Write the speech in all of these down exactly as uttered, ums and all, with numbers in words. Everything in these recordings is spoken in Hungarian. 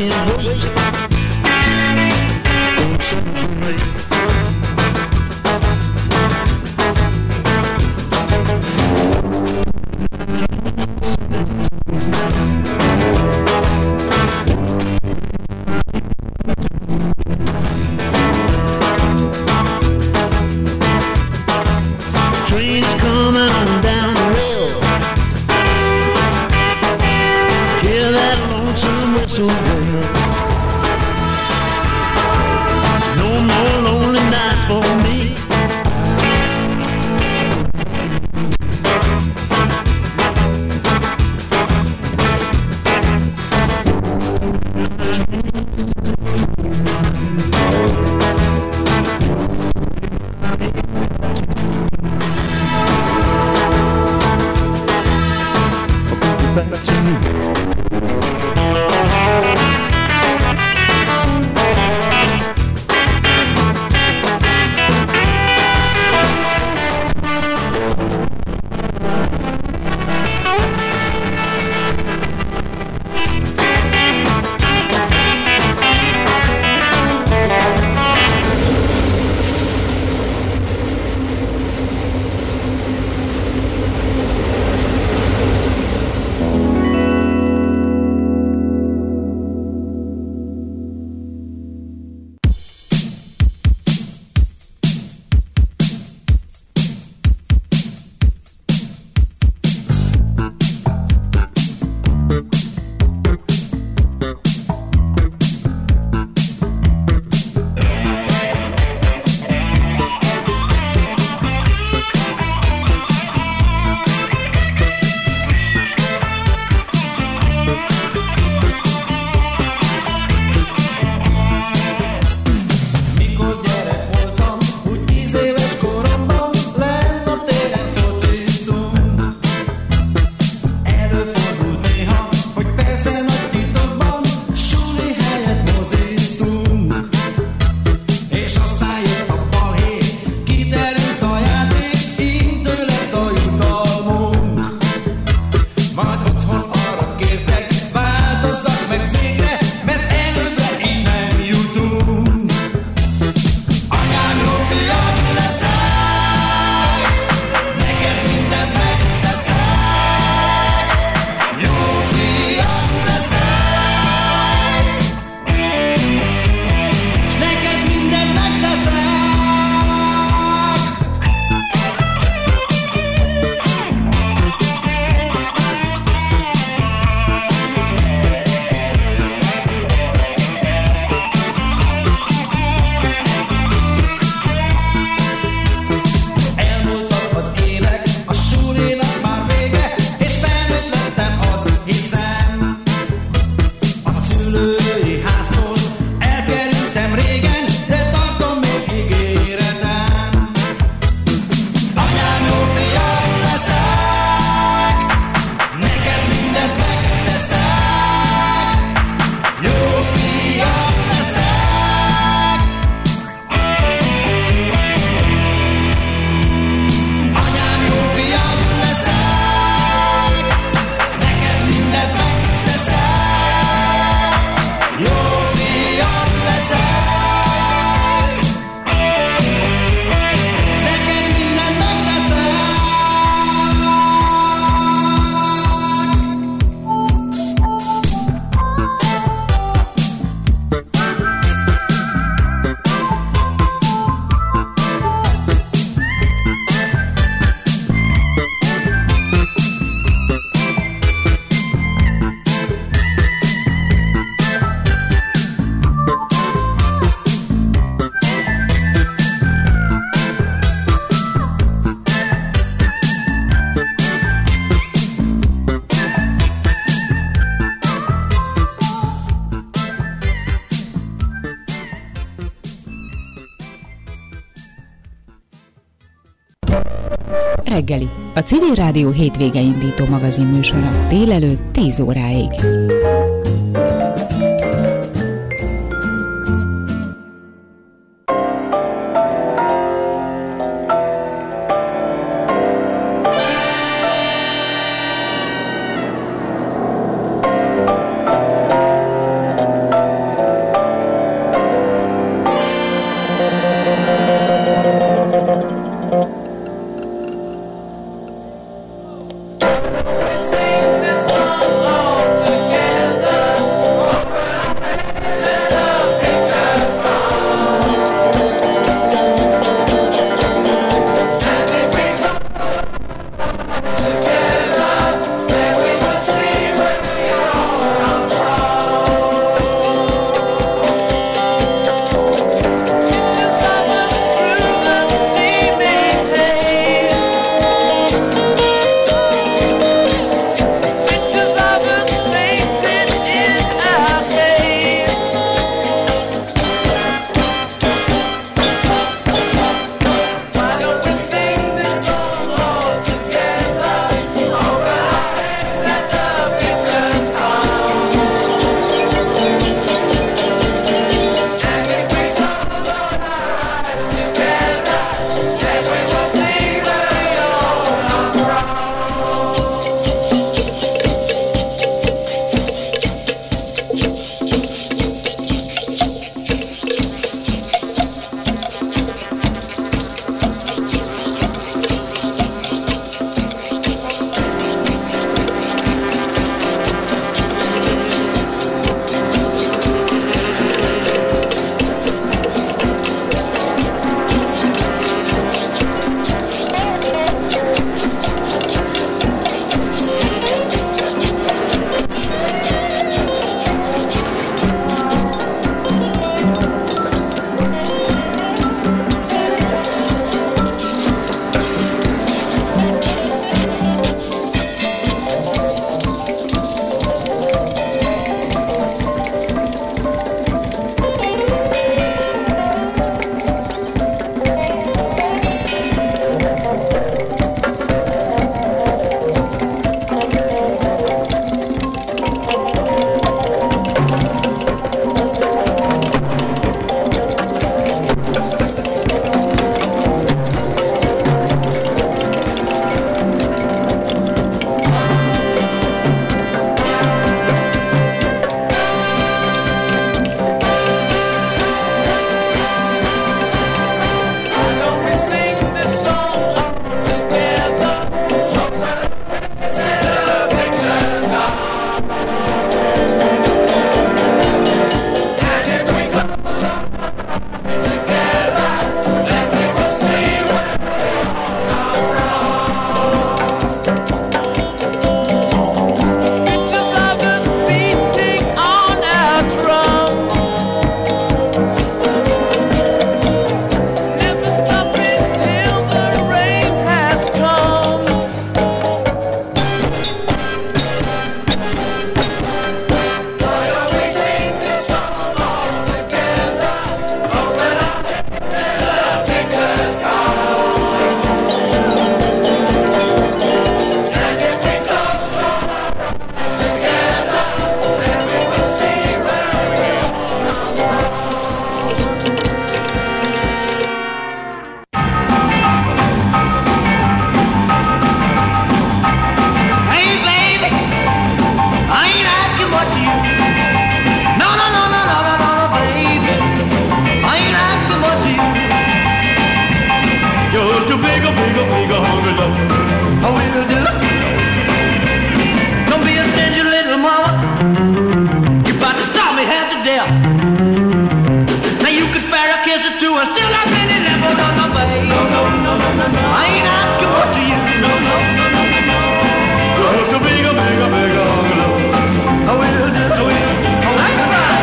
can't wait. Oh, celebrate. Trains coming on down the rail. Hear that lonesome whistle wail. No more lonely nights for me. Back to you. Reggeli, a Civil Rádió hétvége indító magazin műsora délelőtt tíz óráig. here. Now you could spare a kiss or two and still have many levels on the way. No, no, no, no, no, no. I ain't asking much of you. No, no, no, no, no, no. Just a bigger, bigger, bigger love. I will, just I will. Oh, that's right.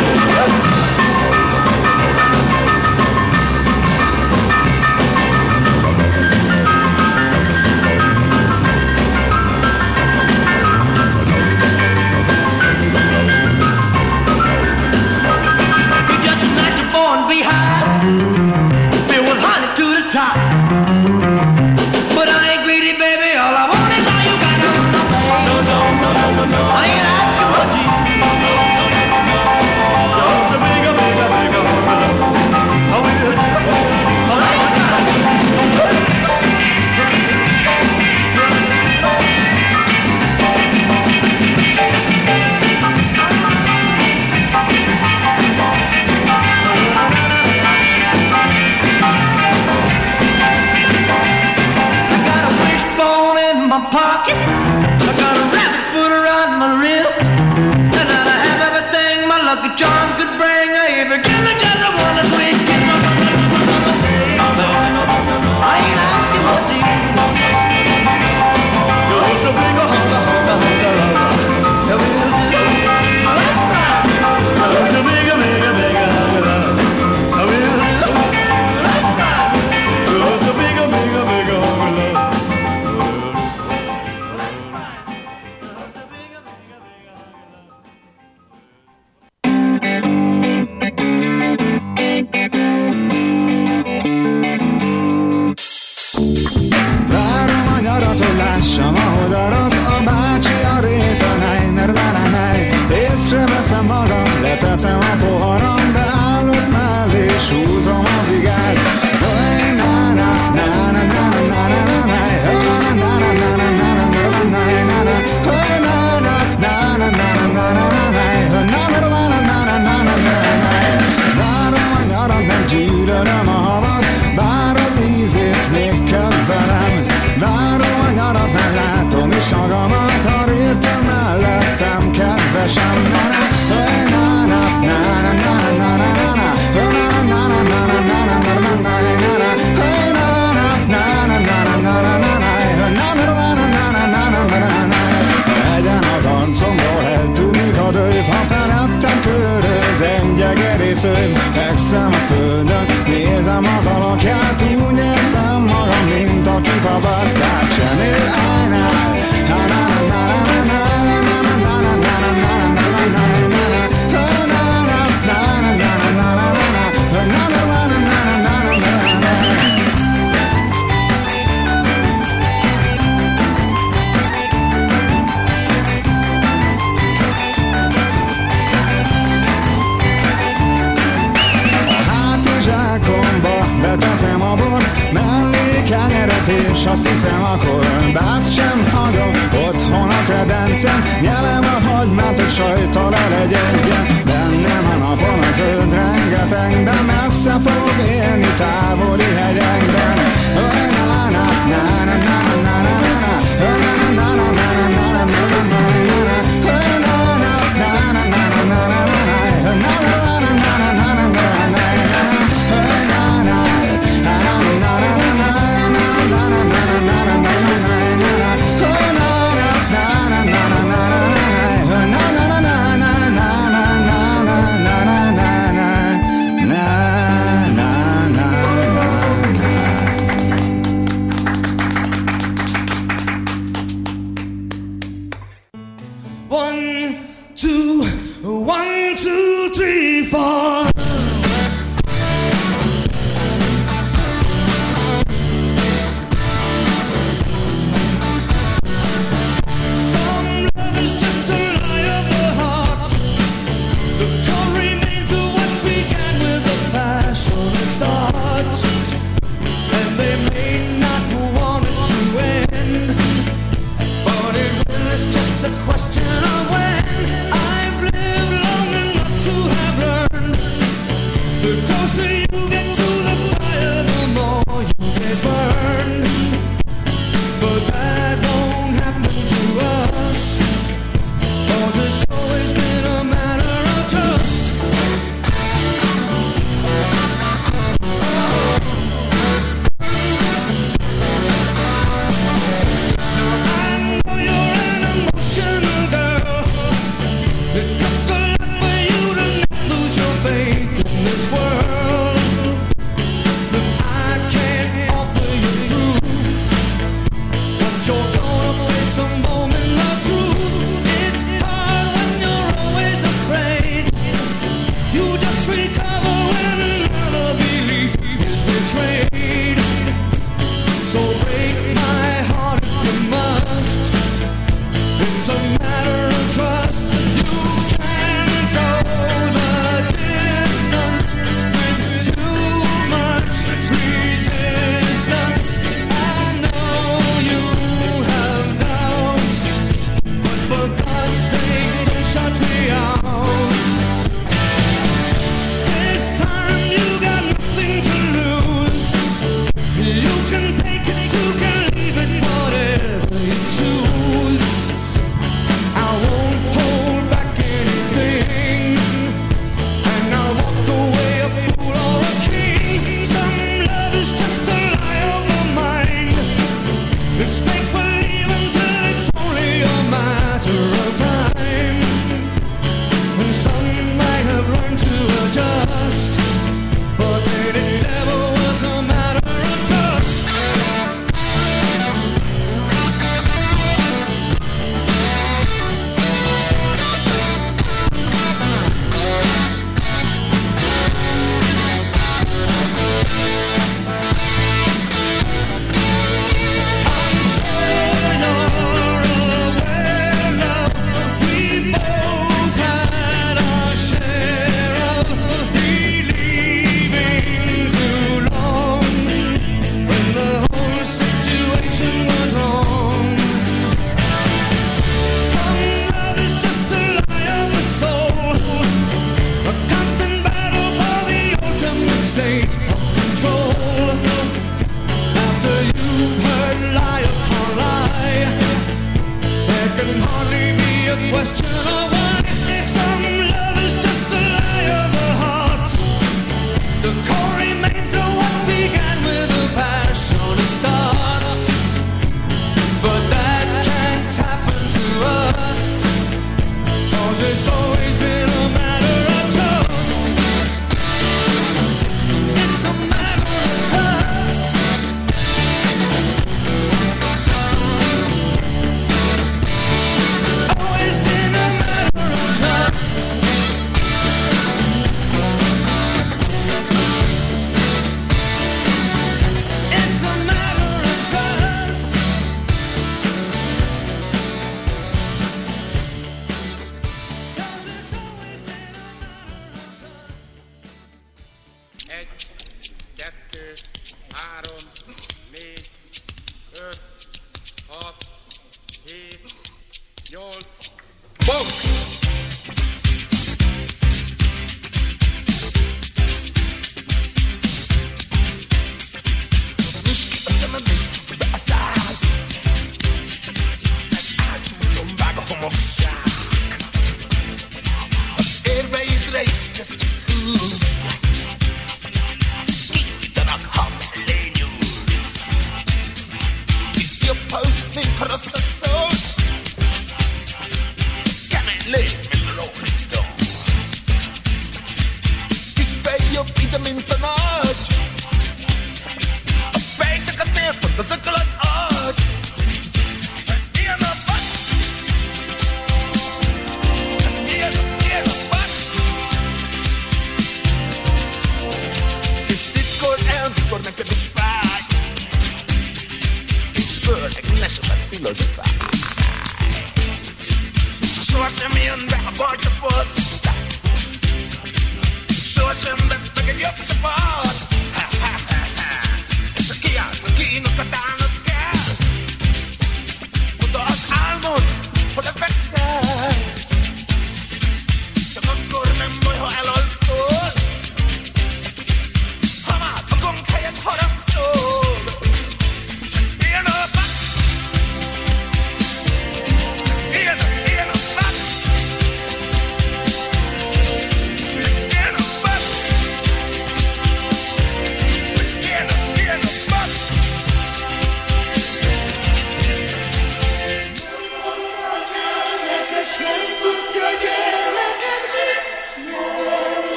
Be high, filled with honey to the top. But I ain't greedy, baby. All I want is all you got. No, no, no, no, no, no. I ain't asking for you. No, no, no, no, no. Just a bigger, bigger, bigger love. I will do. All I got. Pocket, I got a rabbit foot around my wrist, and I have everything my lucky charms could bring. If you give me just a one sweet kiss, I ain't asking much of you. Just a big hunter, hunter, hunter, hunter. That's right. Just a bigger, bigger, bigger hunter. I will. That's right. Just a bigger, bigger, bigger hunter. Lássam, ahogy arad a bácsi a réten, hely, nervenenhely. Észreveszem magam, leteszem a poharam, beállok mellé, s húzom az igát. Hely, na na na na na na na na na, hely, na na na na na na na na na na, hely, na na na na na na na na na na, hely, na na na na na na na na na, hely. Várom a nyarat, nem gyűlölöm a havat, bár az ízét még kedvelem. Várom a nyarat, nem látom is magamat, a réten mellettem, kedvesem. Na-na, na-na, na-na, na-na, na-na, na-na, na-na, na-na, na-na, na-na, na-na, legyen az arcomból eltűnik a dőv, ha felettem köröz, engyegerészőm, fekszem a földön, nézem az alakját, úgy érzem magam, mint aki fabarkát sem ér. Beteszem a bort, mellé kenyeret, és azt hiszem, akkor bászt sem hagyom. Otthon a kredencem, nyelem a hagymát, hogy sajttal elegyedjen. Bennem a napon a zöld rengetegben, messze fog élni távoli hegyekben. Question of when I've lived long enough to have learned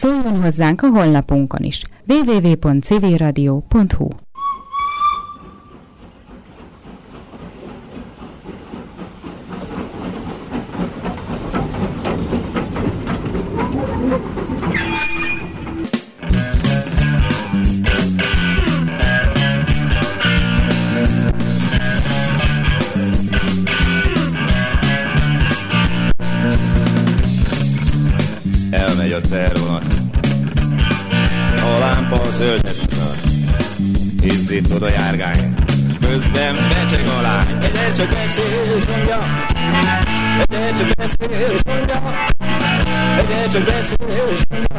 Szóljon hozzánk a honlapunkon is. double-u double-u double-u pont civil radio pont hu. Elmegy a tervonat, a lámpa a zöldet mutat, hisz itt oda járgány, közben fecseg a lány. Egyre csak beszél és mondja, egyre csak beszél és mondja, egyre csak beszél és mondja.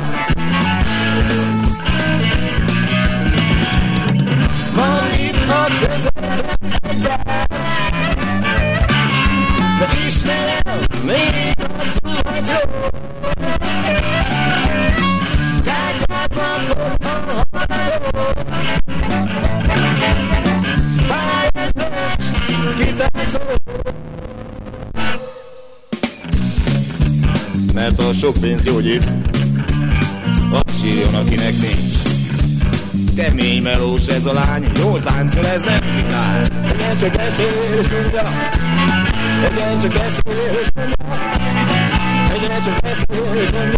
Van itt a közelben, de ismerem még a cuccot. Mert a sok pénz gyógyít, azt sírjon, akinek nincs. Kemény melós ez a lány, jól táncol, ez nem vitás. Egyen csak beszél és mondja, egyen csak beszél és mondja, egyen csak beszél és mondja.